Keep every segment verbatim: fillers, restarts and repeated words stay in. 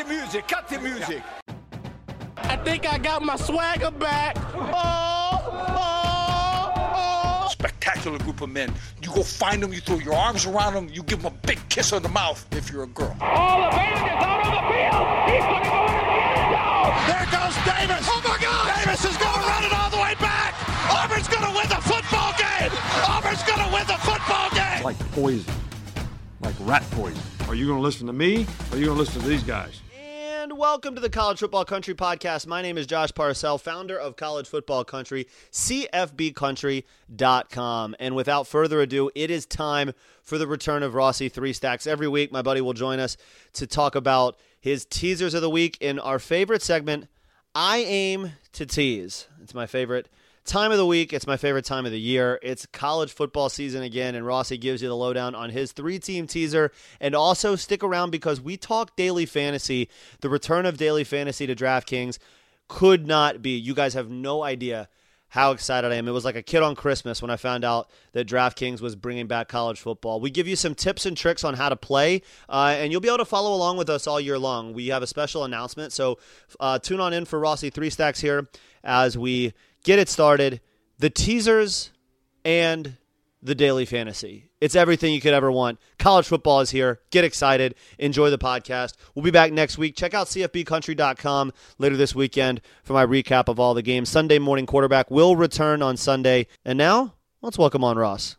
the music. Cut the music. I think I got my swagger back. Oh, oh, oh. Spectacular group of men. You go find them, you throw your arms around them, you give them a big kiss on the mouth if you're a girl. All of Vegas is out on the field. He's going to go into the end zone. There goes Davis. Oh, my God. Davis is going to run it all the way back. Auburn's going to win the football game. Auburn's going to win the football game. Like poison. Like rat poison. Are you going to listen to me, or are you going to listen to these guys? And welcome to the College Football Country Podcast. My name is Josh Parcell, founder of College Football Country, C F B country dot com. And without further ado, it is time for the return of Rossi Three Stacks. Every week, my buddy will join us to talk about his teasers of the week in our favorite segment, I Aim to Tease. It's my favorite time of the week. It's my favorite time of the year. It's college football season again, and Rossi gives you the lowdown on his three-team teaser. And also stick around because we talk daily fantasy. The return of daily fantasy to DraftKings could not be. You guys have no idea how excited I am. It was like a kid on Christmas when I found out that DraftKings was bringing back college football. We give you some tips and tricks on how to play, uh, and you'll be able to follow along with us all year long. We have a special announcement, so uh, tune on in for Rossi Three Stacks here as we get it started. The teasers and the daily fantasy. It's everything you could ever want. College football is here. Get excited. Enjoy the podcast. We'll be back next week. Check out C F B country dot com later this weekend for my recap of all the games. Sunday morning quarterback will return on Sunday. And now, let's welcome on Ross.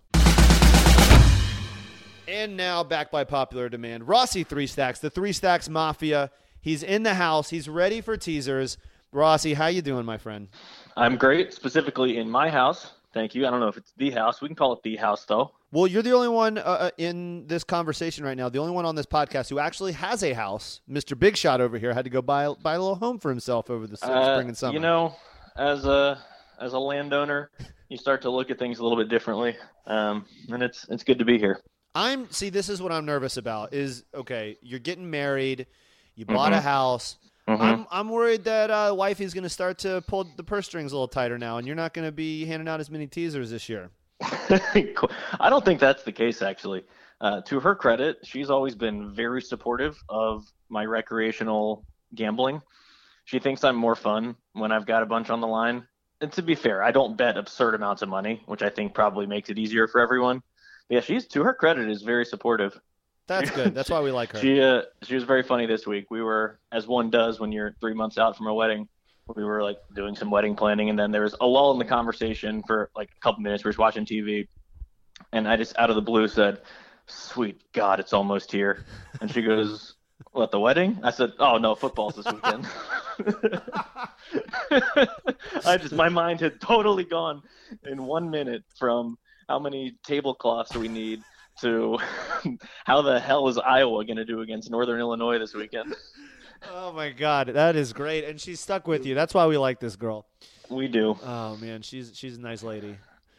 And now, back by popular demand, Rossi Three Stacks, the Three Stacks Mafia. He's in the house. He's ready for teasers. Rossi, how you doing, my friend? I'm great, specifically in my house. Thank you. I don't know if it's the house. We can call it the house, though. Well, you're the only one uh, in this conversation right now, the only one on this podcast who actually has a house. Mister Big Shot over here had to go buy, buy a little home for himself over the uh, spring and summer. You know, as a as a landowner, you start to look at things a little bit differently, um, and it's it's good to be here. I'm see. This is what I'm nervous about. Is okay. You're getting married. You bought mm-hmm. a house. Mm-hmm. I'm I'm worried that uh, wifey's going to start to pull the purse strings a little tighter now, and you're not going to be handing out as many teasers this year. I don't think that's the case, actually. Uh, to her credit, she's always been very supportive of my recreational gambling. She thinks I'm more fun when I've got a bunch on the line. And to be fair, I don't bet absurd amounts of money, which I think probably makes it easier for everyone. But yeah, she's, to her credit, is very supportive. That's good. That's why we like her. She uh, she was very funny this week. We were, as one does when you're three months out from a wedding, we were like doing some wedding planning, and then there was a lull in the conversation for like a couple minutes. We were watching T V, and I just out of the blue said, "Sweet God, it's almost here." And she goes, "What, the wedding?" I said, "Oh no, football's this weekend." I just my mind had totally gone in one minute from how many tablecloths do we need to how the hell is Iowa going to do against Northern Illinois this weekend? Oh, my God. That is great. And she's stuck with you. That's why we like this girl. We do. Oh, man. She's she's a nice lady.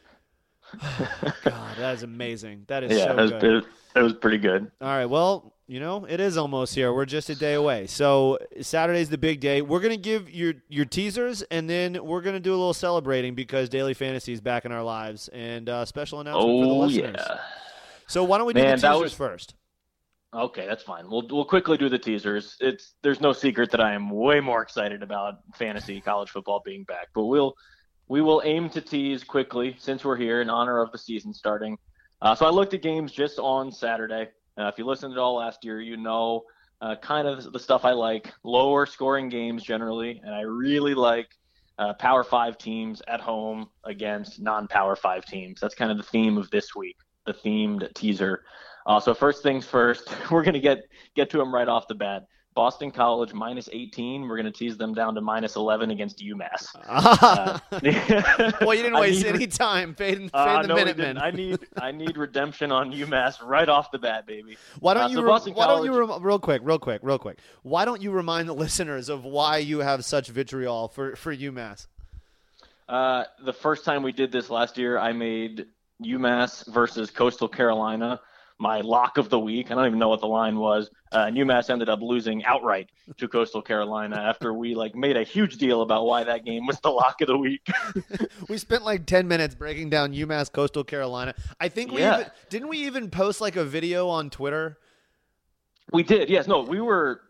God, that is amazing. That is yeah, so it was, good. It, it was pretty good. All right. Well, you know, it is almost here. We're just a day away. So Saturday's the big day. We're going to give your, your teasers, and then we're going to do a little celebrating because Daily Fantasy is back in our lives. And uh, special announcement oh, for the listeners. yeah. So why don't we do Man, the teasers was... first? Okay, that's fine. We'll we'll quickly do the teasers. It's there's no secret that I am way more excited about fantasy college football being back, but we'll we will aim to tease quickly since we're here in honor of the season starting. Uh, so I looked at games just on Saturday. Uh, if you listened at all last year, you know uh, kind of the stuff I like: lower scoring games generally, and I really like uh, Power Five teams at home against non-Power Five teams. That's kind of the theme of this week. The themed teaser. Uh, so first things first, we're going to get get to them right off the bat. Boston College minus eighteen. We're going to tease them down to minus eleven against UMass. Uh, well, you didn't waste need, any time fading, fading uh, the no, Minutemen. I need I need redemption on UMass right off the bat, baby. Why don't uh, you? So Re- Boston why College, don't you? Re- real quick, real quick, real quick. Why don't you remind the listeners of why you have such vitriol for for UMass? Uh, the first time we did this last year, I made UMass versus Coastal Carolina my lock of the week. I don't even know what the line was. Uh, and UMass ended up losing outright to Coastal Carolina after we like made a huge deal about why that game was the lock of the week. We spent like ten minutes breaking down UMass Coastal Carolina. I think we yeah. even, didn't we even post like a video on Twitter? We did. Yes. No, we were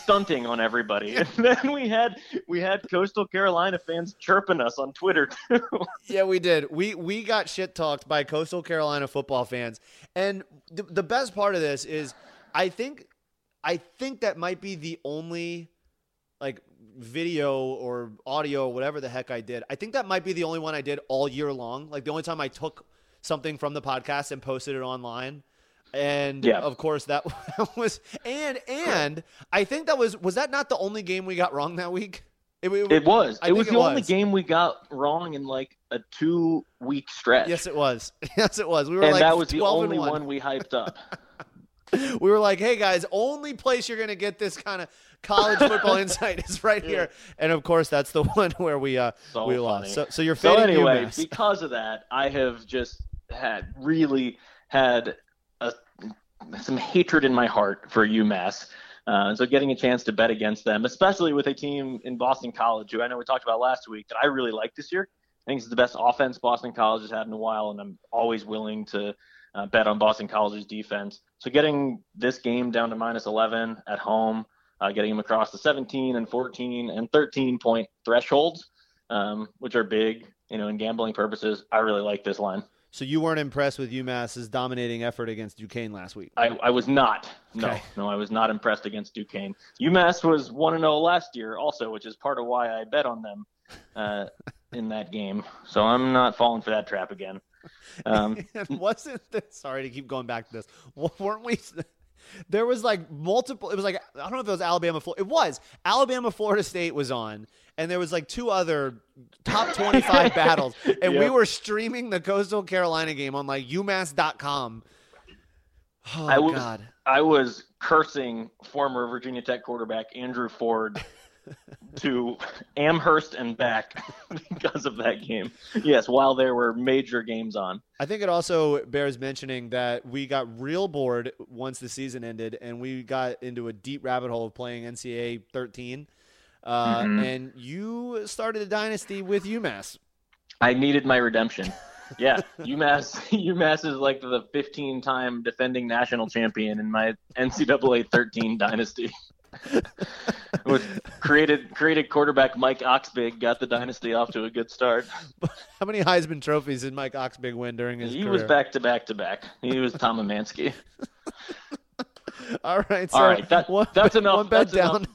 stunting on everybody. And then we had we had Coastal Carolina fans chirping us on Twitter too. Yeah, we did. We we got shit talked by Coastal Carolina football fans. And the, the best part of this is I think I think that might be the only like video or audio or whatever the heck I did. I think that might be the only one I did all year long. Like the only time I took something from the podcast and posted it online. And yeah. of course that was, and, and I think that was, was that not the only game we got wrong that week? It, it, it was, I it was it the was. only game we got wrong in like a two week stretch. Yes, it was. Yes, it was. We were and like that was the and only one. one we hyped up. We were like, hey guys, only place you're going to get this kind of college football insight is right here. And of course that's the one where we, uh, so we funny. lost. So, so you're so fading anyway, UMass. Because of that, I have just had really had a, some hatred in my heart for UMass. Uh, so getting a chance to bet against them, especially with a team in Boston College, who I know we talked about last week, that I really like this year. I think it's the best offense Boston College has had in a while, and I'm always willing to uh, bet on Boston College's defense. So getting this game down to minus eleven at home, uh, getting them across the seventeen and fourteen and thirteen point thresholds, um, which are big, you know, in gambling purposes, I really like this line. So you weren't impressed with UMass's dominating effort against Duquesne last week? I, I was not. No, okay. no, I was not impressed against Duquesne. UMass was one and oh last year also, which is part of why I bet on them uh, in that game. So I'm not falling for that trap again. Um, wasn't this, sorry to keep going back to this. Weren't we? There was like multiple. It was like, I don't know if it was Alabama. It was Alabama. Florida State was on, and there was like two other top twenty-five battles, and yep. we were streaming the Coastal Carolina game on like U Mass dot com. Oh I was, God! I was cursing former Virginia Tech quarterback Andrew Ford to Amherst and back because of that game. Yes, while there were major games on. I think it also bears mentioning that we got real bored once the season ended, and we got into a deep rabbit hole of playing N C double A thirteen. Uh, mm-hmm. And you started a dynasty with UMass. I needed my redemption. Yeah, UMass UMass is like the fifteen-time defending national champion in my N C double A thirteen dynasty. With created created quarterback Mike Oxbig got the dynasty off to a good start. How many Heisman trophies did Mike Oxbig win during his he career? He was back to back to back. He was Tom Amansky. All right, so all right. That, one, that's enough. One bet that's down. Enough.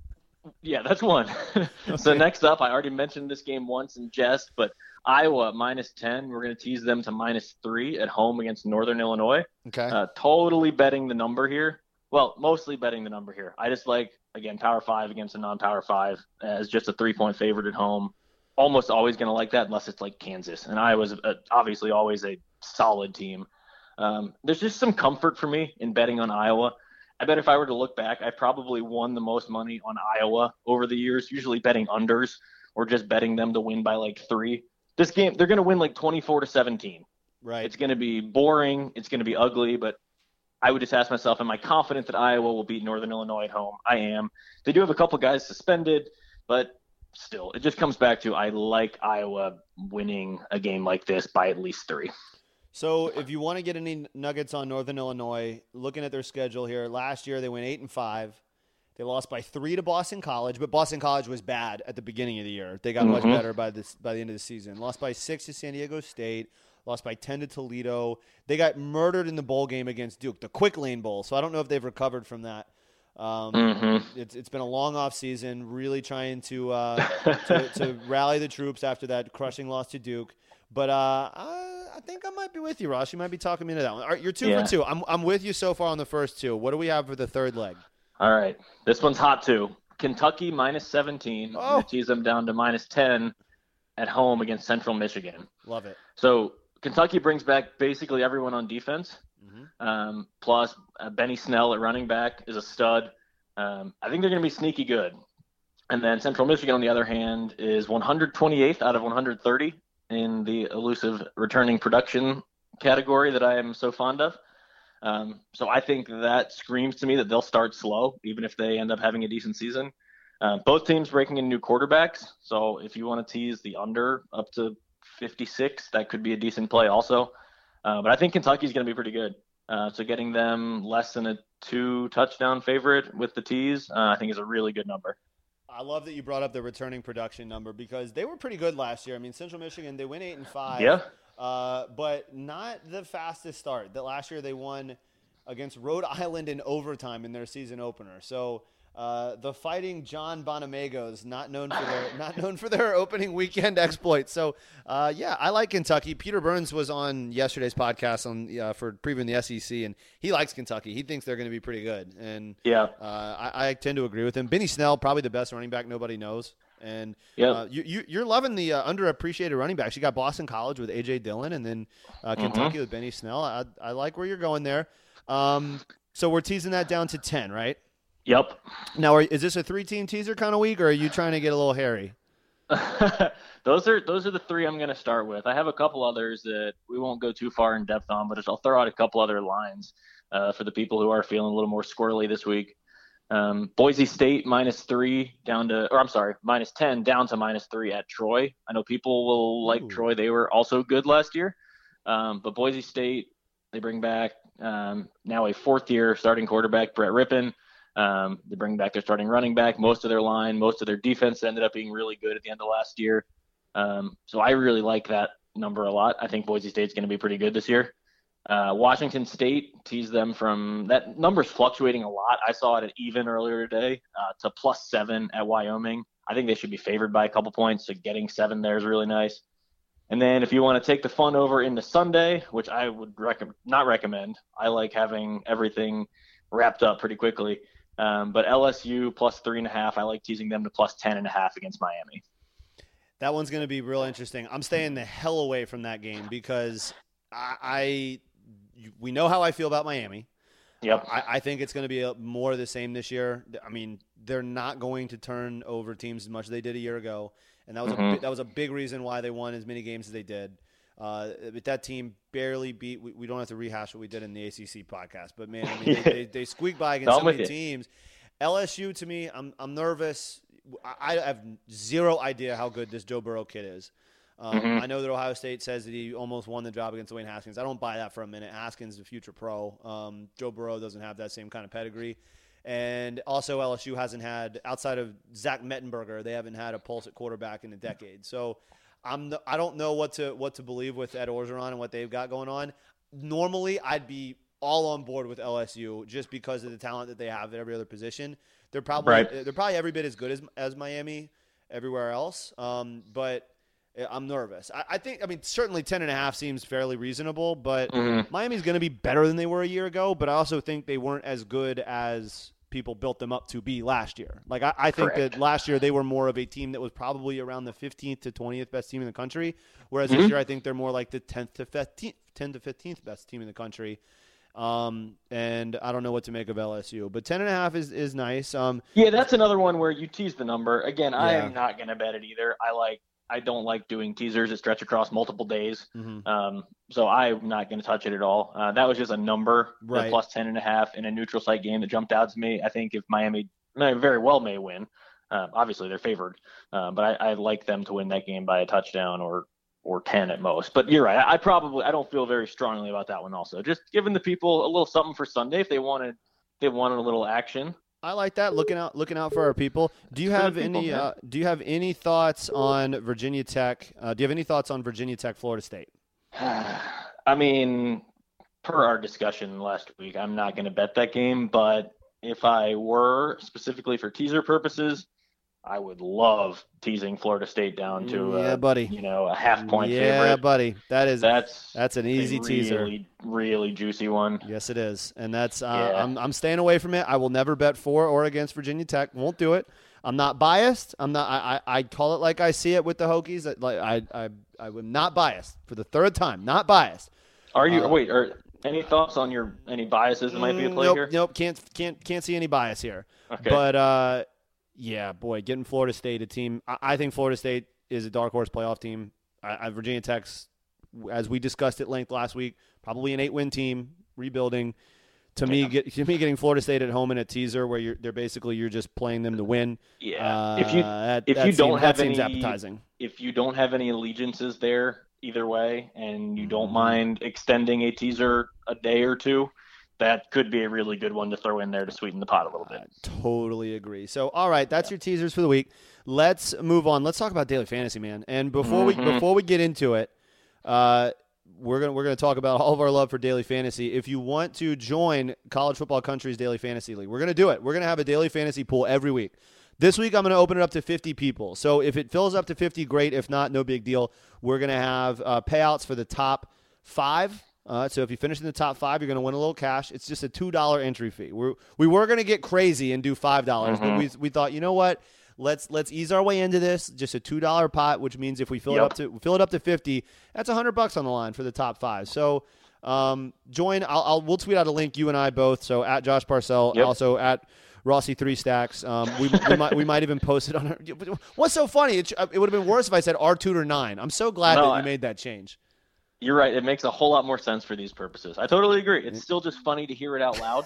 Yeah, that's one. Okay. So next up, I already mentioned this game once in jest, but Iowa minus ten. We're going to tease them to minus three at home against Northern Illinois. Okay. Uh, totally betting the number here. Well, mostly betting the number here. I just like, again, Power five against a non-Power five as just a three-point favorite at home. Almost always going to like that unless it's like Kansas. And Iowa's a, obviously always a solid team. Um, there's just some comfort for me in betting on Iowa. I bet if I were to look back, I probably won the most money on Iowa over the years, usually betting unders or just betting them to win by like three. This game, they're going to win like twenty-four to seventeen. Right. It's going to be boring. It's going to be ugly, but I would just ask myself, am I confident that Iowa will beat Northern Illinois at home? I am. They do have a couple guys suspended, but still, it just comes back to I like Iowa winning a game like this by at least three. So if you want to get any nuggets on Northern Illinois, looking at their schedule here, last year they went eight and five. They lost by three to Boston College, but Boston College was bad at the beginning of the year. They got mm-hmm. much better by this by the end of the season. Lost by six to San Diego State. Lost by ten to Toledo. They got murdered in the bowl game against Duke, the Quick Lane Bowl. So I don't know if they've recovered from that. Um, mm-hmm. it's, it's been a long off season, really trying to, uh, to to rally the troops after that crushing loss to Duke. But uh, I, I think I might be with you, Ross. You might be talking me into that one. All right, you're two yeah. for two. I'm I'm with you so far on the first two. What do we have for the third leg? All right, this one's hot too. Kentucky minus seventeen. Oh. I'm gonna tease them down to minus ten at home against Central Michigan. Love it. So Kentucky brings back basically everyone on defense. Mm-hmm. Um, plus uh, Benny Snell at running back is a stud. Um, I think they're going to be sneaky good. And then Central Michigan, on the other hand, is one hundred twenty-eighth out of one hundred thirty in the elusive returning production category that I am so fond of. Um, so I think that screams to me that they'll start slow, even if they end up having a decent season. Uh, both teams breaking in new quarterbacks. So if you want to tease the under up to fifty-six, that could be a decent play also. Uh, but I think Kentucky's going to be pretty good. Uh, so getting them less than a two touchdown favorite with the tees, uh, I think is a really good number. I love that you brought up the returning production number because they were pretty good last year. I mean, Central Michigan, they went eight and five. Yeah. Uh, but not the fastest start. That last year they won against Rhode Island in overtime in their season opener. So uh, the Fighting John Bonamegos, not known for their not known for their opening weekend exploits. So uh, yeah, I like Kentucky. Peter Burns was on yesterday's podcast on uh, for previewing the S E C, and he likes Kentucky. He thinks they're going to be pretty good, and yeah, uh, I, I tend to agree with him. Benny Snell, probably the best running back nobody knows. And yep. uh, you, you, you're loving the uh, underappreciated running backs. You got Boston College with A J Dillon, and then uh, Kentucky mm-hmm. with Benny Snell. I, I like where you're going there. Um, so we're teasing that down to ten, right? Yep. Now, are, is this a three-team teaser kind of week, or are you trying to get a little hairy? those are those are the three I'm going to start with. I have a couple others that we won't go too far in depth on, but I'll throw out a couple other lines uh, for the people who are feeling a little more squirrely this week. Um, Boise State minus three down to, or I'm sorry, minus ten down to minus three at Troy. I know people will like Ooh. Troy. They were also good last year. Um, but Boise State, they bring back um, now a fourth year starting quarterback, Brett Rippon. Um, they bring back their starting running back. Most of their line, most of their defense ended up being really good at the end of last year. Um, so I really like that number a lot. I think Boise State's going to be pretty good this year. Uh, Washington State teased them from that number's fluctuating a lot. I saw it at even earlier today uh, to plus seven at Wyoming. I think they should be favored by a couple points. So getting seven there is really nice. And then if you want to take the fun over into Sunday, which I would rec- not recommend, I like having everything wrapped up pretty quickly. Um, but L S U plus three and a half, I like teasing them to plus ten and a half against Miami. That one's going to be real interesting. I'm staying the hell away from that game because I, I we know how I feel about Miami. Yep. I, I think it's going to be a, more of the same this year. I mean, they're not going to turn over teams as much as they did a year ago, and that was mm-hmm. a that was a big reason why they won as many games as they did. Uh, but that team barely beat. We, we don't have to rehash what we did in the A C C podcast, but man, I mean, they, they, they squeaked by against so many teams. L S U to me, I'm I'm nervous. I, I have zero idea how good this Joe Burrow kid is. Um, mm-hmm. I know that Ohio State says that he almost won the job against Dwayne Haskins. I don't buy that for a minute. Haskins is a future pro. Um, Joe Burrow doesn't have that same kind of pedigree. And also L S U hasn't had, outside of Zach Mettenberger, they haven't had a pulse at quarterback in a decade. So I'm the, I don't know what to what to believe with Ed Orgeron and what they've got going on. Normally, I'd be all on board with L S U just because of the talent that they have at every other position. They're probably right. they're probably every bit as good as as Miami everywhere else. Um, but I'm nervous. I, I think, I mean, certainly ten and a half seems fairly reasonable, but mm-hmm. Miami's going to be better than they were a year ago. But I also think they weren't as good as people built them up to be last year. Like, I, I think Correct. that last year they were more of a team that was probably around the fifteenth to twentieth best team in the country. Whereas mm-hmm. this year, I think they're more like the tenth to fifteenth, tenth to fifteenth best team in the country. Um, and I don't know what to make of L S U, but ten and a half is, is nice. Um, yeah, that's another one where you tease the number. Again, I yeah. am not going to bet it either. I like, I don't like doing teasers that stretch across multiple days. Mm-hmm. Um, so I'm not going to touch it at all. Uh, that was just a number, right. plus ten and a half in a neutral site game that jumped out to me. I think if Miami very well may win, uh, obviously they're favored, uh, but I, I like them to win that game by a touchdown or, or ten at most. But you're right. I, I probably, I don't feel very strongly about that one also. Just giving the people a little something for Sunday if they wanted, they wanted a little action. I like that. Looking out, looking out for our people. Do you have people, any? Uh, do you have any thoughts on Virginia Tech? Uh, do you have any thoughts on Virginia Tech, Florida State? I mean, per our discussion last week, I'm not going to bet that game. But if I were specifically for teaser purposes, I would love teasing Florida State down to yeah, a, buddy. you know, a half point yeah, favorite. Yeah, buddy. That is that's that's an easy a teaser. Really, really juicy one. Yes, it is, and that's uh, yeah. I'm I'm staying away from it. I will never bet for or against Virginia Tech. Won't do it. I'm not biased. I'm not. I I, I call it like I see it with the Hokies. Like I I I am not biased for the third time. Not biased. Are you? Uh, wait. Are any thoughts on your any biases that might be at play nope, here? Nope. Can't can't can't see any bias here. Okay. But uh. Yeah, boy, getting Florida State a team. I, I think Florida State is a dark horse playoff team. I, I, Virginia Tech's, as we discussed at length last week, probably an eight-win team, rebuilding. To yeah. me, get, to me, getting Florida State at home in a teaser where you're they're basically you're just playing them to win. Yeah, uh, if you that, if that you don't seems, have that any seems appetizing. If you don't have any allegiances there, either way, and you don't mind extending a teaser a day or two, that could be a really good one to throw in there to sweeten the pot a little bit. I totally agree. So, all right, that's yeah. your teasers for the week. Let's move on. Let's talk about daily fantasy, man. And before mm-hmm. we before we get into it, uh, we're gonna we're gonna talk about all of our love for daily fantasy. If you want to join College Football Country's Daily Fantasy League, we're gonna do it. We're gonna have a daily fantasy pool every week. This week, I'm going to open it up to fifty people. So if it fills up to fifty, great. If not, no big deal. We're going to have uh, payouts for the top five. Uh, so if you finish in the top five, you're going to win a little cash. It's just a two dollar entry fee. We're, we were going to get crazy and do five dollars, mm-hmm. but we we thought, you know what? Let's let's ease our way into this. Just a two dollar pot, which means if we fill yep. it up to fill it up to fifty, that's one hundred bucks on the line for the top five. So um, join. I'll, I'll we'll tweet out a link. You and I both. So at Josh Parcell, yep. also at Rossi Three Stacks. Um, we, we might we might even post it on our. What's so funny? It, it would have been worse if I said R Tutor Nine. I'm so glad no, that you made that change. You're right. It makes a whole lot more sense for these purposes. I totally agree. It's still just funny to hear it out loud.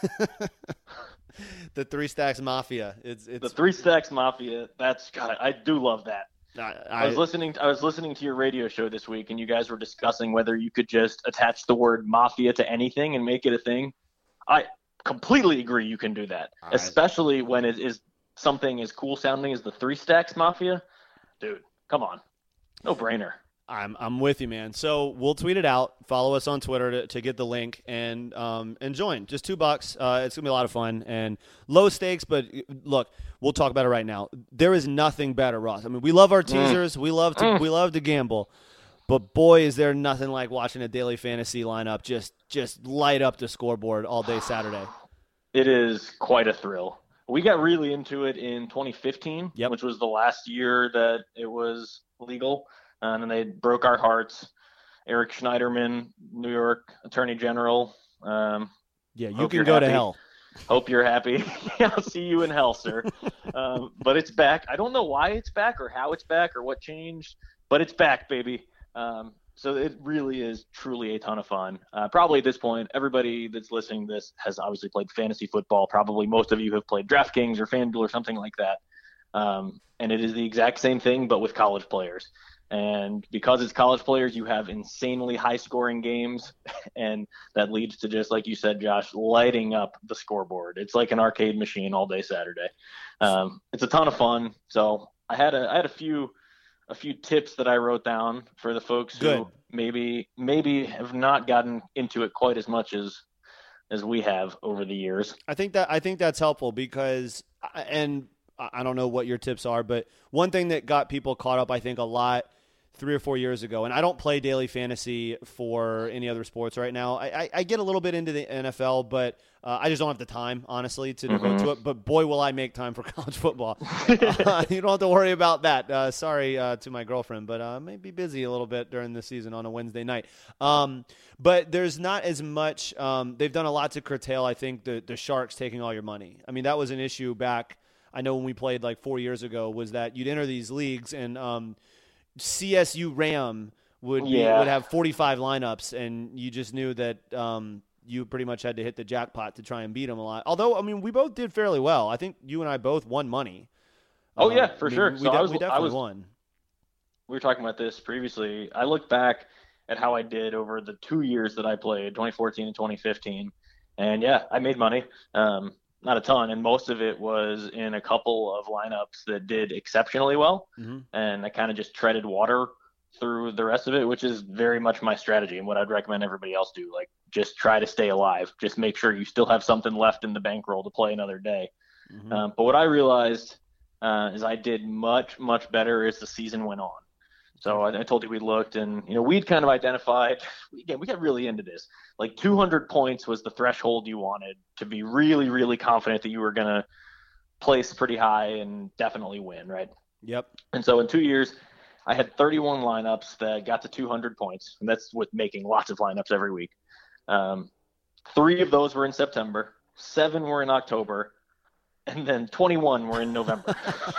The Three Stacks Mafia. It's, it's the Three Stacks Mafia. That's God. I do love that. I, I, I was listening. I was listening to your radio show this week, and you guys were discussing whether you could just attach the word mafia to anything and make it a thing. I completely agree. You can do that, right. Especially when it is something as cool sounding as the Three Stacks Mafia. Dude, come on, no brainer. I'm I'm with you, man. So we'll tweet it out. Follow us on Twitter to, to get the link and um and join. Just two bucks. Uh, it's gonna be a lot of fun and low stakes. But look, we'll talk about it right now. There is nothing better, Ross. I mean, we love our teasers. Mm. We love to mm. we love to gamble. But boy, is there nothing like watching a daily fantasy lineup just just light up the scoreboard all day Saturday. It is quite a thrill. We got really into it in twenty fifteen, yep. which was the last year that it was legal, and then they broke our hearts. Eric Schneiderman, New York Attorney General. Um, yeah, you can go happy. to hell. Hope you're happy. I'll see you in hell, sir. um, but it's back. I don't know why it's back or how it's back or what changed, but it's back, baby. Um, so it really is truly a ton of fun. Uh, probably at this point, everybody that's listening to this has obviously played fantasy football. Probably most of you have played DraftKings or FanDuel or something like that. Um, and it is the exact same thing, but with college players. And because it's college players, you have insanely high scoring games. And that leads to, just like you said, Josh, lighting up the scoreboard. It's like an arcade machine all day Saturday. Um, it's a ton of fun. So I had a, I had a few, a few tips that I wrote down for the folks Good. who maybe maybe have not gotten into it quite as much as as we have over the years. I think that I think that's helpful because, and I don't know what your tips are, but one thing that got people caught up, I think, a lot three or four years ago, and I don't play daily fantasy for any other sports right now. I, I, I get a little bit into the N F L, but uh, I just don't have the time, honestly, to devote mm-hmm. to it. But boy, will I make time for college football. uh, you don't have to worry about that. Uh, sorry uh, to my girlfriend, but I uh, may be busy a little bit during the season on a Wednesday night. Um, but there's not as much. Um, they've done a lot to curtail, I think, the, the Sharks taking all your money. I mean, that was an issue back, I know when we played like four years ago, was that you'd enter these leagues and um, – C S U Ram would be, yeah. would have forty-five lineups, and you just knew that um, you pretty much had to hit the jackpot to try and beat them a lot. Although, I mean, we both did fairly well. I think you and I both won money. Oh, uh, yeah, for I mean, sure. We, so de- I was, we definitely I was, won. We were talking about this previously. I look back at how I did over the two years that I played, twenty fourteen and twenty fifteen, and, yeah, I made money. Um, not a ton, and most of it was in a couple of lineups that did exceptionally well, mm-hmm. and I kind of just treaded water through the rest of it, which is very much my strategy and what I'd recommend everybody else do. Like, just try to stay alive. Just make sure you still have something left in the bankroll to play another day. Mm-hmm. Um, but what I realized uh, is I did much, much better as the season went on. So I, I told you we looked, and you know we'd kind of identified. Again, we got really into this. Like two hundred points was the threshold you wanted to be really, really confident that you were going to place pretty high and definitely win, right? Yep. And so in two years, I had thirty-one lineups that got to two hundred points, and that's with making lots of lineups every week. Um, three of those were in September, seven were in October, and then twenty-one were in November.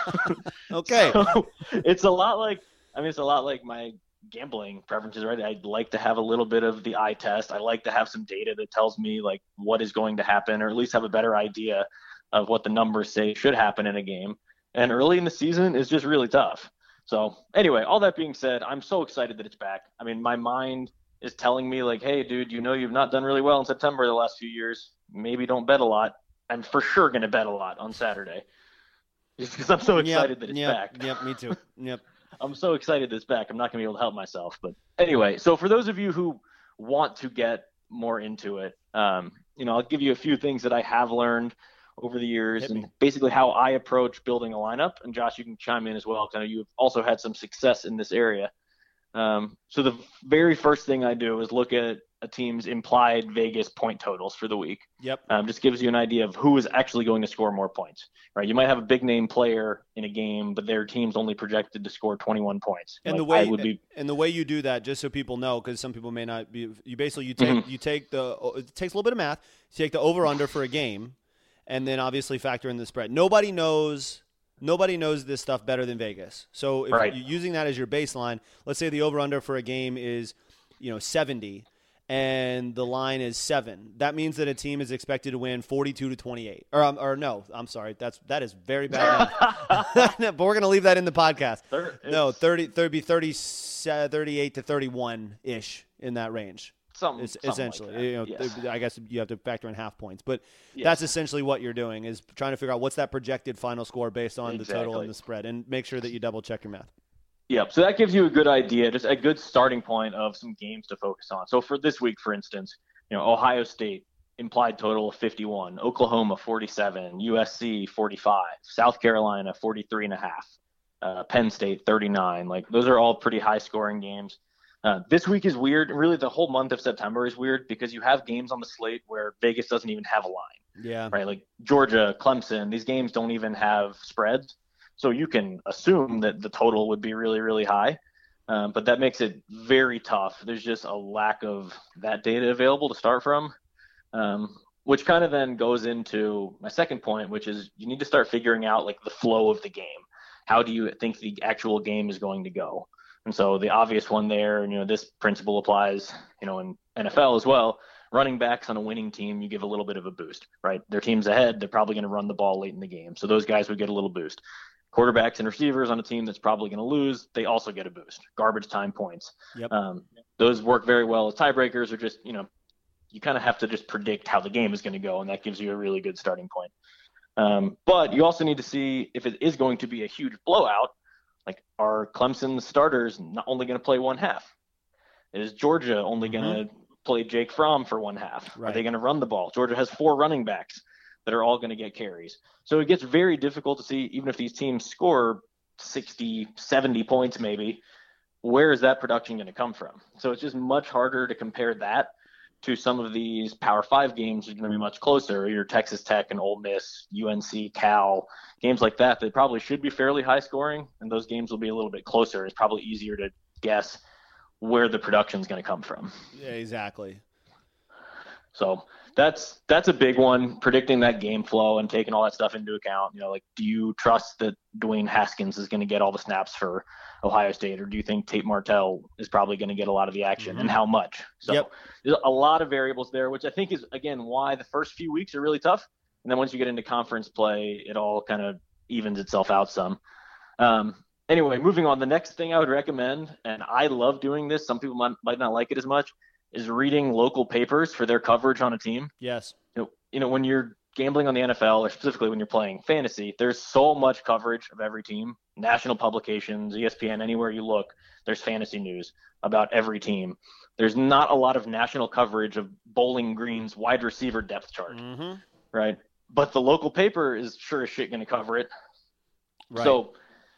Okay. So it's a lot like. I mean, it's a lot like my gambling preferences, right? I'd like to have a little bit of the eye test. I like to have some data that tells me like what is going to happen, or at least have a better idea of what the numbers say should happen in a game. And early in the season is just really tough. So anyway, all that being said, I'm so excited that it's back. I mean, my mind is telling me like, hey, dude, you know you've not done really well in September the last few years. Maybe don't bet a lot. I'm for sure going to bet a lot on Saturday just because I'm so excited yep, that it's yep, back. Yep, me too. Yep. I'm so excited that it's back. I'm not going to be able to help myself. But anyway, so for those of you who want to get more into it, um, you know, I'll give you a few things that I have learned over the years Hit and me. basically how I approach building a lineup. And Josh, you can chime in as well, because I know you've also had some success in this area. Um, so the very first thing I do is look at a team's implied Vegas point totals for the week. Yep. Um, just gives you an idea of who is actually going to score more points, right? You might have a big name player in a game, but their team's only projected to score twenty-one points. And like, the way I would be, and the way you do that, just so people know, because some people may not be, you basically you take Mm-hmm. you take the it takes a little bit of math. You take the over under for a game, and then obviously factor in the spread. Nobody knows. Nobody knows this stuff better than Vegas. So if Right. you're using that as your baseline, let's say the over-under for a game is, you know, seventy, and the line is seven. That means that a team is expected to win forty-two to twenty-eight. Or, um, or no, I'm sorry. That's that is very bad math. But we're going to leave that in the podcast. Thir- No, thirty, there'd be thirty, thirty-eight to thirty-one-ish in that range. something, It's something essentially, like that. you know, Yes. th- I guess you have to factor in half points, but Yes. that's essentially what you're doing is trying to figure out what's that projected final score based on the total Exactly. and the spread, and make sure that you double check your math. Yep. So that gives you a good idea, just a good starting point of some games to focus on. So for this week, for instance, you know, Ohio State implied total of fifty-one, Oklahoma forty-seven, U S C forty-five, South Carolina forty-three and a half, uh, Penn State thirty-nine. Like those are all pretty high scoring games. Uh, this week is weird. Really, the whole month of September is weird because you have games on the slate where Vegas doesn't even have a line, Yeah. right? Like Georgia, Clemson, these games don't even have spreads. So you can assume that the total would be really, really high. Um, but that makes it very tough. There's just a lack of that data available to start from, um, which kind of then goes into my second point, which is you need to start figuring out like the flow of the game. How do you think the actual game is going to go? And so the obvious one there, and you know, this principle applies, you know, in N F L as well. Running backs on a winning team, you give a little bit of a boost, right? Their team's ahead. They're probably going to run the ball late in the game. So those guys would get a little boost. Quarterbacks and receivers on a team that's probably going to lose, they also get a boost. Garbage time points. Yep. Um, those work very well as tiebreakers, or just, you know, you kind of have to just predict how the game is going to go, and that gives you a really good starting point. Um, but you also need to see if it is going to be a huge blowout. Like, are Clemson's starters not only going to play one half? Is Georgia only Mm-hmm. going to play Jake Fromm for one half? Right. Are they going to run the ball? Georgia has four running backs that are all going to get carries. So it gets very difficult to see, even if these teams score sixty, seventy points maybe, where is that production going to come from? So it's just much harder to compare that to some of these Power Five games that are going to be much closer. Your Texas Tech and Ole Miss, U N C, Cal, games like that, they probably should be fairly high scoring, and those games will be a little bit closer. It's probably easier to guess where the production is going to come from. Yeah, exactly. So that's that's a big one, predicting that game flow and taking all that stuff into account. You know, like, do you trust that Dwayne Haskins is going to get all the snaps for Ohio State, or do you think Tate Martell is probably going to get a lot of the action, Mm-hmm. and how much? So Yep. there's a lot of variables there, which I think is, again, why the first few weeks are really tough. And then once you get into conference play, it all kind of evens itself out some. Um, anyway, moving on, the next thing I would recommend, and I love doing this, some people might, might not like it as much, is reading local papers for their coverage on a team. Yes. You know, you know, when you're gambling on the N F L, or specifically when you're playing fantasy, there's so much coverage of every team. National publications, E S P N, anywhere you look, there's fantasy news about every team. There's not a lot of national coverage of Bowling Green's wide receiver depth chart, Mm-hmm. right? But the local paper is sure as shit going to cover it. Right. So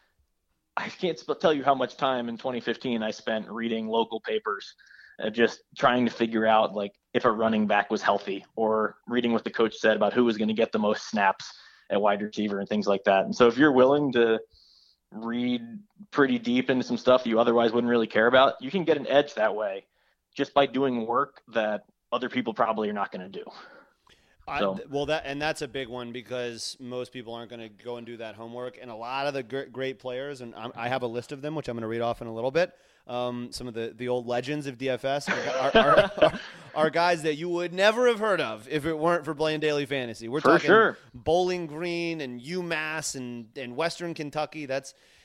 I can't sp- tell you how much time in twenty fifteen I spent reading local papers, uh, just trying to figure out, like, if a running back was healthy, or reading what the coach said about who was going to get the most snaps at wide receiver and things like that. And so if you're willing to read pretty deep into some stuff you otherwise wouldn't really care about, you can get an edge that way just by doing work that other people probably are not going to do. So. I, well, that and that's a big one, because most people aren't going to go and do that homework, and a lot of the gr- great players, and I'm, I have a list of them, which I'm going to read off in a little bit. Um, some of the, the old legends of D F S are, are, are, are, are guys that you would never have heard of if it weren't for Blaine Daily Fantasy. We're For talking sure. Bowling Green and UMass and, and Western Kentucky. That's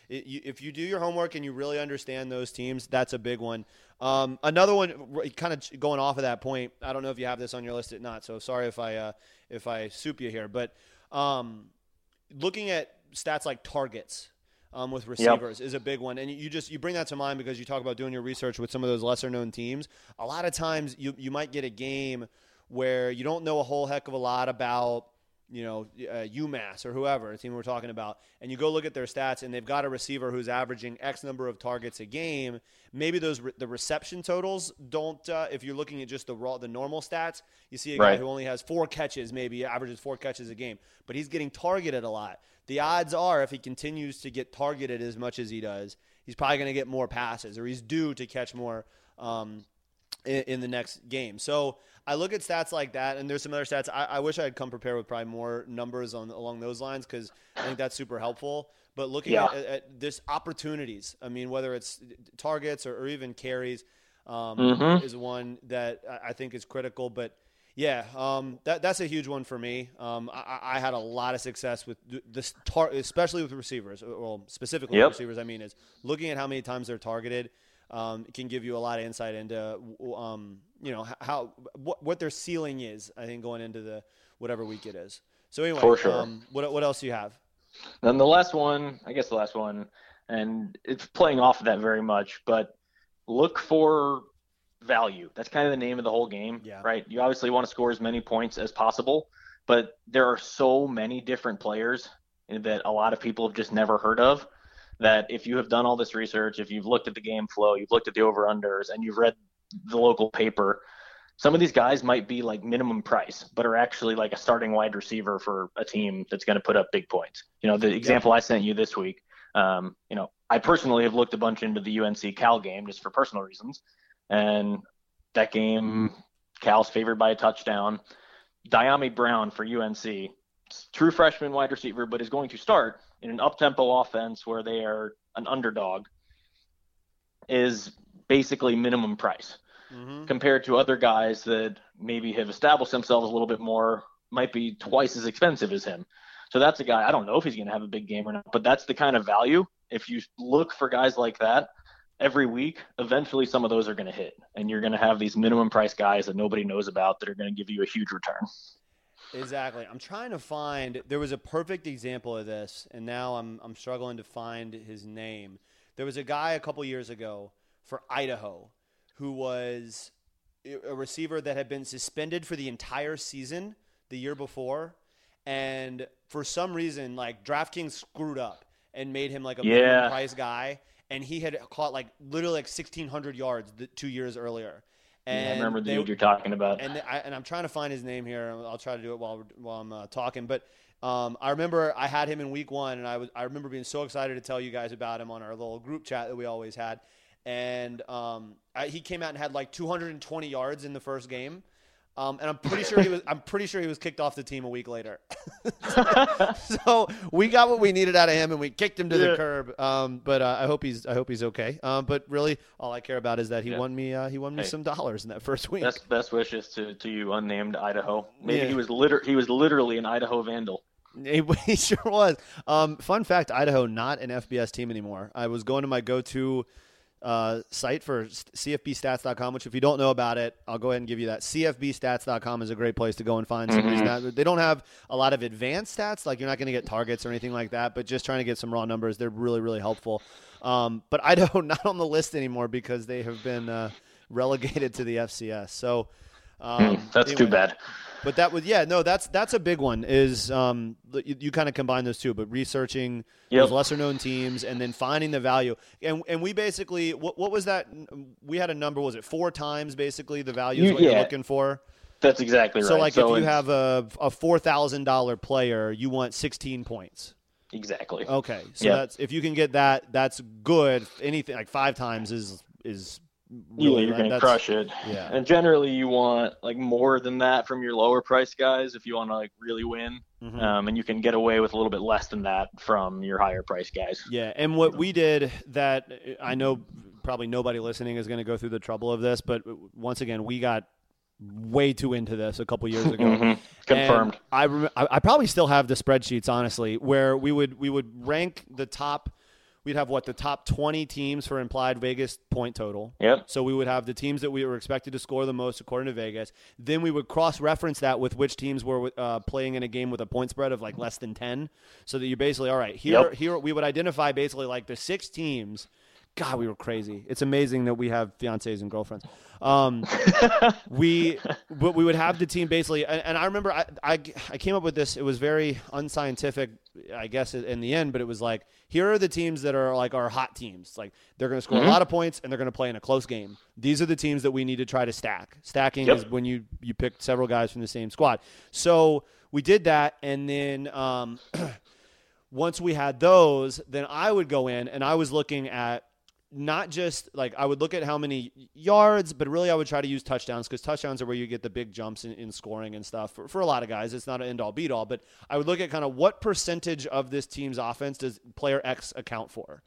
it, you, if you do your homework and you really understand those teams, that's a big one. Um, another one, kind of going off of that point, I don't know if you have this on your list or not, so sorry if I uh, if I soup you here, but um, looking at stats like targets um, with receivers yep. is a big one, and you just you bring that to mind because you talk about doing your research with some of those lesser known teams. A lot of times you you might get a game where you don't know a whole heck of a lot about, you know, uh, UMass or whoever, the team we're talking about, and you go look at their stats and they've got a receiver who's averaging X number of targets a game. Maybe those re- the reception totals don't, uh, if you're looking at just the raw, the normal stats, you see a guy right. who only has four catches, maybe averages four catches a game, but he's getting targeted a lot. The odds are if he continues to get targeted as much as he does, he's probably going to get more passes, or he's due to catch more um, in, in the next game. So I look at stats like that, and there's some other stats. I, I wish I had come prepared with probably more numbers on along those lines because I think that's super helpful. But looking yeah. at, at this opportunities, I mean, whether it's targets or, or even carries um, mm-hmm. is one that I think is critical. But, yeah, um, that that's a huge one for me. Um, I, I had a lot of success with this, tar- especially with receivers. Well, specifically yep. with receivers, I mean, is looking at how many times they're targeted. Um, it can give you a lot of insight into, um, you know, how what, what their ceiling is, I think, going into the whatever week it is. So anyway, For sure. um, what what else do you have? Then the last one, I guess the last one, and it's playing off of that very much, but look for value. That's kind of the name of the whole game, yeah. right? You obviously want to score as many points as possible, but there are so many different players that a lot of people have just never heard of, that if you have done all this research, if you've looked at the game flow, you've looked at the over-unders, and you've read the local paper, some of these guys might be like minimum price, but are actually like a starting wide receiver for a team that's going to put up big points. You know, the example yeah. I sent you this week, um, you know, I personally have looked a bunch into the U N C Cal game just for personal reasons. And that game, Cal's favored by a touchdown. Diami Brown for U N C, true freshman wide receiver, but is going to start in an up-tempo offense where they are an underdog, is basically minimum price mm-hmm. compared to other guys that maybe have established themselves a little bit more, might be twice as expensive as him. So that's a guy, I don't know if he's going to have a big game or not, but that's the kind of value. If you look for guys like that every week, eventually some of those are going to hit, and you're going to have these minimum price guys that nobody knows about that are going to give you a huge return. Exactly. I'm trying to find – there was a perfect example of this, and now I'm I'm struggling to find his name. There was a guy a couple years ago for Idaho who was a receiver that had been suspended for the entire season the year before, and for some reason, like, DraftKings screwed up and made him like a yeah. minimum price guy, and he had caught like literally like sixteen hundred yards the, two years earlier. And yeah, I remember the they, dude you're talking about. And, I, and I'm trying to find his name here. I'll try to do it while while I'm uh, talking. But um, I remember I had him in week one, and I was I remember being so excited to tell you guys about him on our little group chat that we always had. And um, I, he came out and had like two hundred twenty yards in the first game. Um, and I'm pretty sure he was. I'm pretty sure he was kicked off the team a week later. So we got what we needed out of him, and we kicked him to yeah. the curb. Um, but uh, I hope he's. I hope he's okay. Um, but really, all I care about is that he yeah. won me. Uh, he won me hey, some dollars in that first week. Best best wishes to, to you, unnamed Idaho. Maybe yeah. he was liter- He was literally an Idaho Vandal. He, he sure was. Um, fun fact: Idaho not an F B S team anymore. I was going to my go-to. Uh, site for C F B stats dot com, which if you don't know about it, I'll go ahead and give you that. C F B stats dot com is a great place to go and find some mm-hmm. of these stats. They don't have a lot of advanced stats, like you're not going to get targets or anything like that, but just trying to get some raw numbers, they're really, really helpful. Um, but Idaho not on the list anymore because they have been uh, relegated to the F C S. So um, that's anyway. Too bad. But that was, yeah, no, that's that's a big one is um, you, you kind of combine those two, but researching yep. those lesser-known teams and then finding the value. And and we basically, what, what was that? We had a number, was it four times basically the value is you, what yeah. you're looking for? That's exactly right. So, like, so if you have a, a four thousand dollars player, you want sixteen points. Exactly. Okay. So yep. that's if you can get that, that's good. Anything like five times is is – Really, yeah, you're going to crush it. Yeah. And generally you want like more than that from your lower price guys if you want to like really win. Mm-hmm. Um, and you can get away with a little bit less than that from your higher price guys. Yeah. And what we did that I know probably nobody listening is going to go through the trouble of this, but once again, we got way too into this a couple years ago. Mm-hmm. Confirmed. And I, rem- I I probably still have the spreadsheets, honestly, where we would, we would rank the top we'd have what the top twenty teams for implied Vegas point total. Yep. So we would have the teams that we were expected to score the most according to Vegas. Then we would cross-reference that with which teams were uh, playing in a game with a point spread of like less than ten. So that you basically, all right, here, yep. here we would identify basically like the six teams. God, we were crazy. It's amazing that we have fiancés and girlfriends. Um, we we would have the team basically, and, and I remember I, I I came up with this. It was very unscientific, I guess, in the end. But it was like, here are the teams that are like our hot teams. Like they're going to score mm-hmm. a lot of points and they're going to play in a close game. These are the teams that we need to try to stack. Stacking yep. is when you you pick several guys from the same squad. So we did that, and then. Um, once we had those, then I would go in and I was looking at. Not just like I would look at how many yards, but really I would try to use touchdowns because touchdowns are where you get the big jumps in, in scoring and stuff. For, for a lot of guys, it's not an end-all, be-all, but I would look at kind of what percentage of this team's offense does player X account for.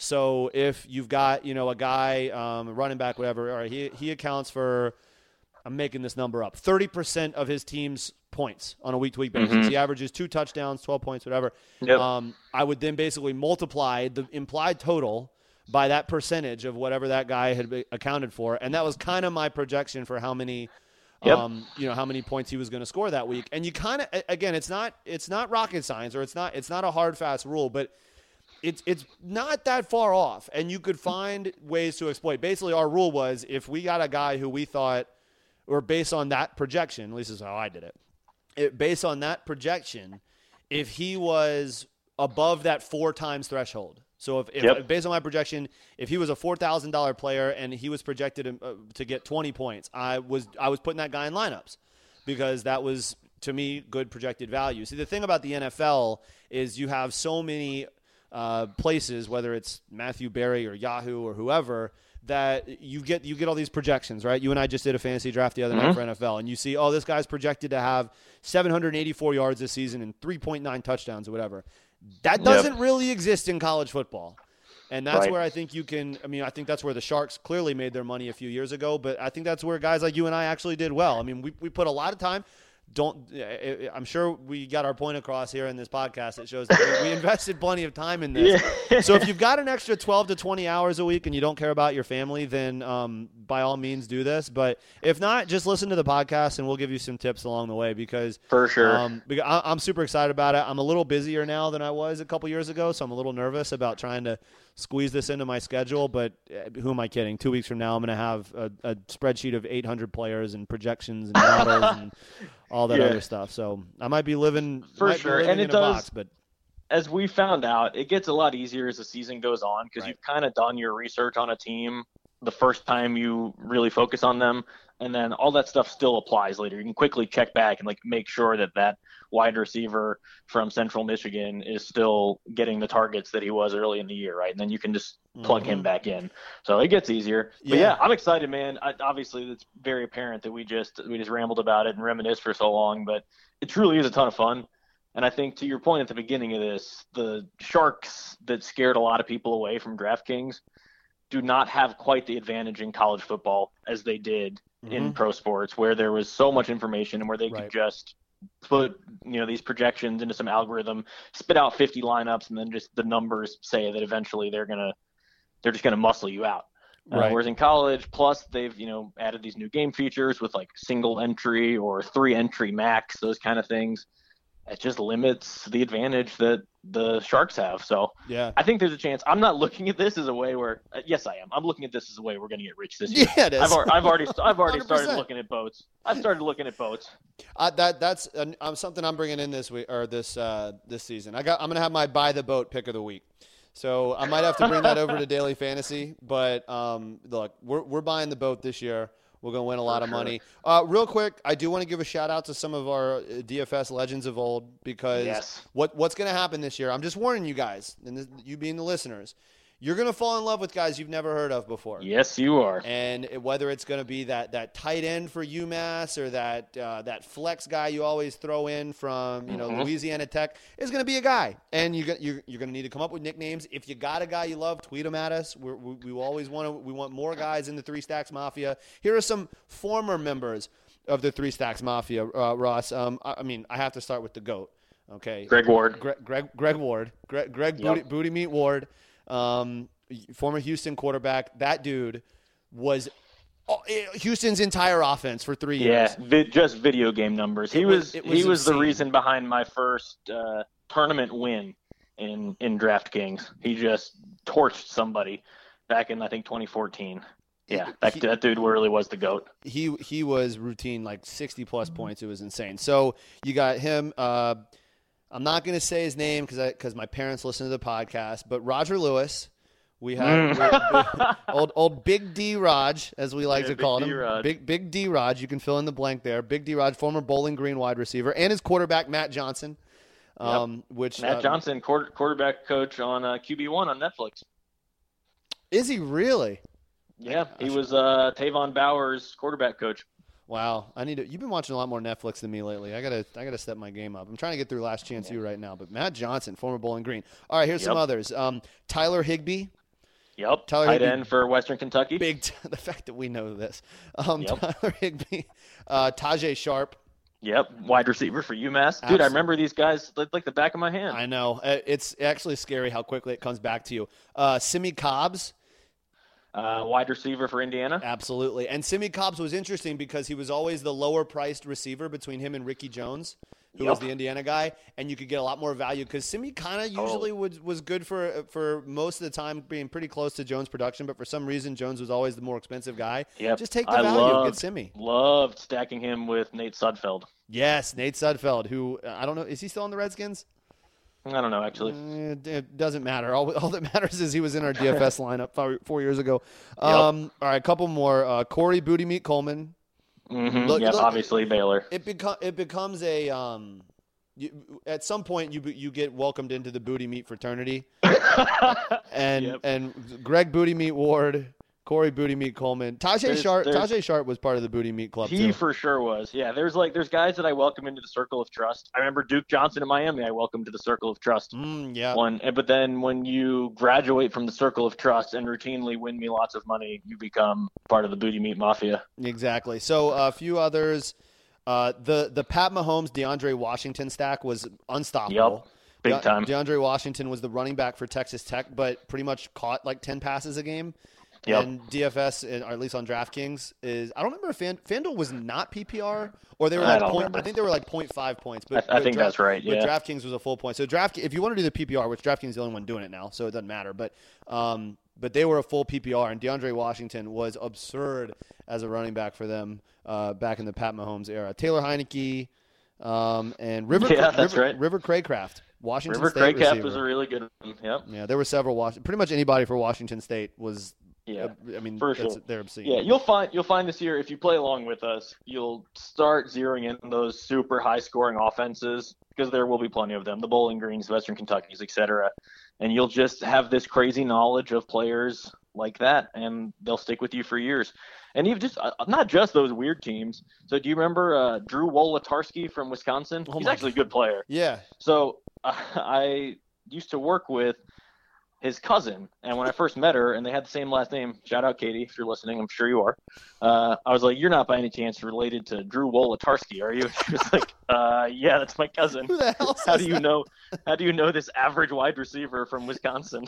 So if you've got, you know, a guy, um, running back, whatever, all right, he, he accounts for, I'm making this number up, thirty percent of his team's points on a week-to-week basis. Mm-hmm. He averages two touchdowns, twelve points, whatever. Yep. Um, I would then basically multiply the implied total by that percentage of whatever that guy had been accounted for. And that was kind of my projection for how many, yep. um, you know, how many points he was going to score that week. And you kind of, again, it's not, it's not rocket science or it's not, it's not a hard, fast rule, but it's, it's not that far off. And you could find ways to exploit. Basically our rule was if we got a guy who we thought, or based on that projection, at least is how I did it, it based on that projection, if he was above that four times threshold, so if, if yep. based on my projection, if he was a four thousand dollars player and he was projected uh, to get twenty points, I was I was putting that guy in lineups because that was, to me, good projected value. See, the thing about the N F L is you have so many uh, places, whether it's Matthew Berry or Yahoo or whoever, that you get you get all these projections, right? You and I just did a fantasy draft the other mm-hmm. night for N F L, and you see, oh, this guy's projected to have seven hundred eighty-four yards this season and three point nine touchdowns or whatever. That doesn't yep. really exist in college football. And that's right. where I think you can – I mean, I think that's where the Sharks clearly made their money a few years ago, but I think that's where guys like you and I actually did well. I mean, we we put a lot of time – Don't I'm sure we got our point across here in this podcast. It shows that we invested plenty of time in this. Yeah. So if you've got an extra twelve to twenty hours a week and you don't care about your family, then um, by all means do this. But if not, just listen to the podcast and we'll give you some tips along the way because for sure. Um, because I'm super excited about it. I'm a little busier now than I was a couple years ago, so I'm a little nervous about trying to squeeze this into my schedule. But who am I kidding? Two weeks from now, I'm going to have a, a spreadsheet of eight hundred players and projections and models and all that yeah. other stuff. So I might be living for might sure, be living and it in a does. Box, but as we found out, it gets a lot easier as the season goes on because right. you've kind of done your research on a team the first time you really focus on them, and then all that stuff still applies later. You can quickly check back and like make sure that that wide receiver from Central Michigan is still getting the targets that he was early in the year, right? And then you can just plug mm-hmm. him back in. So it gets easier. But yeah, yeah I'm excited, man. I, obviously, it's very apparent that we just we just rambled about it and reminisced for so long, but it truly is a ton of fun. And I think to your point at the beginning of this, the Sharks that scared a lot of people away from DraftKings do not have quite the advantage in college football as they did mm-hmm. in pro sports, where there was so much information and where they right. could just put, you know, these projections into some algorithm, spit out fifty lineups, and then just the numbers say that eventually they're going to, they're just going to muscle you out. Uh, right. Whereas in college, plus they've, you know, added these new game features with like single entry or three entry max, those kind of things. It just limits the advantage that the Sharks have. So yeah, I think there's a chance. I'm not looking at this as a way where, uh, yes, I am. I'm looking at this as a way we're going to get rich this year. Yeah, it is. I've, I've already, I've already started looking at boats. I've started looking at boats. Uh, that that's uh, um, something I'm bringing in this week or this uh, this season. I got. I'm going to have my buy the boat pick of the week. So I might have to bring that over to Daily Fantasy. But um, look, we're we're buying the boat this year. We're going to win a lot of money. Uh, real quick, I do want to give a shout-out to some of our D F S legends of old because yes. what what's going to happen this year, I'm just warning you guys, and this, you being the listeners, you're going to fall in love with guys you've never heard of before. Yes, you are. And whether it's going to be that, that tight end for UMass or that uh, that flex guy you always throw in from you know mm-hmm. Louisiana Tech is going to be a guy. And you you're, you're going to need to come up with nicknames. If you got a guy you love, tweet them at us. We're, we we always want to we want more guys in the Three Stacks Mafia. Here are some former members of the Three Stacks Mafia, uh, Ross. Um, I, I mean, I have to start with the GOAT. Okay, Greg Ward. Greg Greg, Greg Ward. Greg, Greg yep. Booty, Booty Meat Ward. um, former Houston quarterback. That dude was Houston's entire offense for three years. Yeah, vi- just video game numbers. He It was, was- it was he was the insane. reason behind my first uh, tournament win in in DraftKings. He just torched somebody back in I think twenty fourteen. Yeah, that, He- that dude really was the GOAT. He he was routine, like sixty plus points. It was insane. So you got him. Uh, I'm not going to say his name because because my parents listen to the podcast. But Roger Lewis, we had we- old old Big D Raj, as we like Yeah, to Big call D him. Raj. Big Big D Raj. You can fill in the blank there. Big D Raj, former Bowling Green wide receiver, and his quarterback Matt Johnson. Um, which Matt uh, Johnson, quarter, quarterback coach on uh, Q B one on Netflix. is he really? Yeah, he was uh, Tavon Bauer's quarterback coach. Wow, I need to. You've been watching a lot more Netflix than me lately. I gotta, I gotta step my game up. I'm trying to get through Last Chance U right now, but Matt Johnson, former Bowling Green. All right, here's some Yep. others. Um, Tyler Higbee, Yep, Tyler tight Higbee. end for Western Kentucky. big. T- the fact that we know this. Um, Yep. Tyler Higbee, uh, Tajay Sharp. Yep, wide receiver for UMass. Dude, Absolutely. I remember these guys like, like the back of my hand. I know Uh, it's actually scary how quickly it comes back to you. Uh, Simi Cobbs. Uh, wide receiver for Indiana. Absolutely. And Simi Cobbs was interesting because he was always the lower priced receiver between him and Ricky Jones, who was Yep. the Indiana guy, and you could get a lot more value because Simi kind of usually was, was good for for most of the time being pretty close to Jones' production, but for some reason Jones was always the more expensive guy. Yep. Just take the I value, loved, get Simi. Loved stacking him with Nate Sudfeld. Yes, Nate Sudfeld, who uh, I don't know, is he still on the Redskins? I don't know, actually. Uh, It, it doesn't matter. All, all that matters is he was in our D F S lineup four, four years ago. Um, All right, a couple more. Uh, Corey Booty Meat Coleman. Mm-hmm. Look- yep, look- obviously Baylor. It beco- it becomes a um, you, at some point you you get welcomed into the Booty Meat fraternity, and Yep. and Greg Booty Meat Ward, Corey Booty Meat Coleman, Tajay There's- Sharp. there's- Tajay Sharp was part of the Booty Meat club He too. for sure was. Yeah, there's like there's guys that I welcome into the circle of trust. I remember Duke Johnson in Miami. I welcomed to the circle of trust. Mm, yeah, One, and- but then when you graduate from the circle of trust and routinely win me lots of money, you become part of the Booty Meat Mafia. exactly. So a few others. Uh, the the Pat Mahomes DeAndre Washington stack was unstoppable. Yep, big De- time. DeAndre Washington was the running back for Texas Tech, but pretty much caught like ten passes a game. Yep. And D F S, or at least on DraftKings, is I don't remember if Fan, FanDuel was not P P R or they were I like don't point. remember. I think they were like point five points. But I- I but think Dra- that's right, But yeah. DraftKings was a full point. So Draft, if you want to do the P P R, which DraftKings is the only one doing it now, so it doesn't matter. But um, but they were a full P P R, and DeAndre Washington was absurd as a running back for them uh, back in the Pat Mahomes era. Taylor Heineke um, and River. Yeah, that's River, right. River Craycraft, Washington River State Craycraft receiver. was a really good one. Yep. Yeah, there were several. Was- pretty much anybody for Washington State was. Yeah. I mean, For that's, sure. they're obscene. Yeah, you'll find you'll find this year if you play along with us, you'll start zeroing in those super high scoring offenses because there will be plenty of them, the Bowling Greens, Western Kentuckys, et cetera. And you'll just have this crazy knowledge of players like that, and they'll stick with you for years. And even just uh, not just those weird teams. So do you remember uh, Drew Wolotarski from Wisconsin? Oh He's my actually a good player. Yeah. So uh, I used to work with his cousin, and when I first met her, and they had the same last name, shout out Katie if you're listening, I'm sure you are. Uh, I was like, "You're not by any chance related to Drew Wolotarski, are you?" She was like, uh, "Yeah, that's my cousin." Who the hell How says do you that? know? How do you know this average wide receiver from Wisconsin?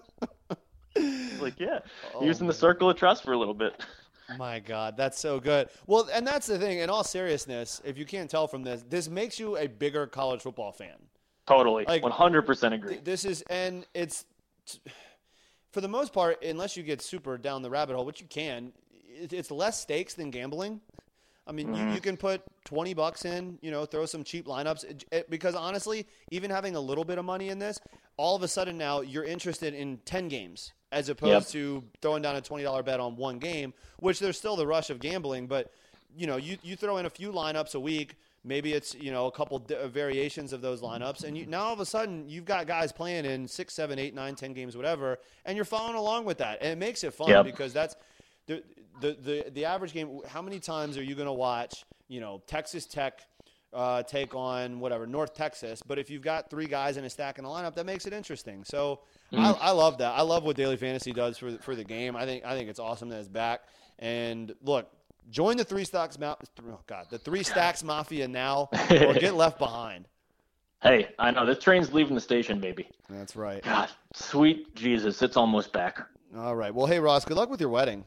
Like, yeah, he was in the circle of trust for a little bit. My God, that's so good. Well, and that's the thing. In all seriousness, if you can't tell from this, this makes you a bigger college football fan. Totally, Like- one hundred percent agree. This is, and it's, for the most part, unless you get super down the rabbit hole, which you can, it, it's less stakes than gambling. I mean, you, you can put twenty bucks in, you know, throw some cheap lineups. It- it- because honestly, even having a little bit of money in this, all of a sudden now you're interested in ten games as opposed Yep. to throwing down a twenty dollar bet on one game, which there's still the rush of gambling. But, you know, you, you throw in a few lineups a week. Maybe it's, you know, a couple d- variations of those lineups. And you, now all of a sudden you've got guys playing in six, seven, eight, nine, ten games, whatever, and you're following along with that. And it makes it fun Yep. because that's the, the, the, the average game. How many times are you going to watch, you know, Texas Tech uh, take on whatever, North Texas? But if you've got three guys in a stack in a lineup, that makes it interesting. So I, I love that. I love what Daily Fantasy does for, for the game. I think, I think it's awesome that it's back. And look, join the three stacks. Ma- oh God, the three stacks mafia now, or get left behind. Hey, I know this train's leaving the station, baby. That's right. God, sweet Jesus, it's almost back. All right. Well, hey, Ross, good luck with your wedding.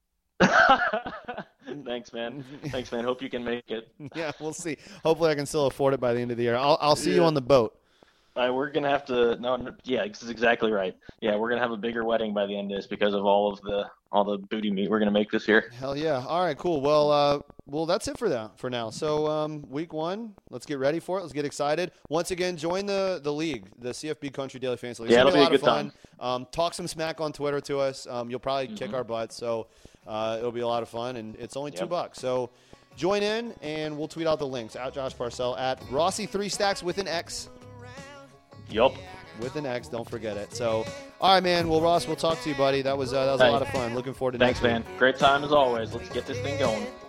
Thanks, man. Thanks, man. Hope you can make it. Yeah, we'll see. Hopefully I can still afford it by the end of the year. I'll, I'll see Yeah. you on the boat. Uh, we're going to have to – no, no, yeah, this is exactly right. Yeah, we're going to have a bigger wedding by the end of this because of all of the all the booty meat we're going to make this year. Hell yeah. All right, cool. Well, uh, well, that's it for that for now. So um, week one, let's get ready for it. Let's get excited. Once again, join the, the league, the C F B Country Daily Fantasy League. Yeah, It's it'll gonna be a a good lot of time. fun. Um, talk some smack on Twitter to us. Um, you'll probably kick our butts. So uh, it'll be a lot of fun, and it's only two Yep. bucks. So join in, and we'll tweet out the links. At Josh Parcell, at Rossi Three Stacks with an X. Yup. With an X, don't forget it. So, all right, man. Well, Ross, we'll talk to you, buddy. That was uh, that was a Hey. lot of fun. Looking forward to Thanks, next week. man. Great time as always. Let's get this thing going.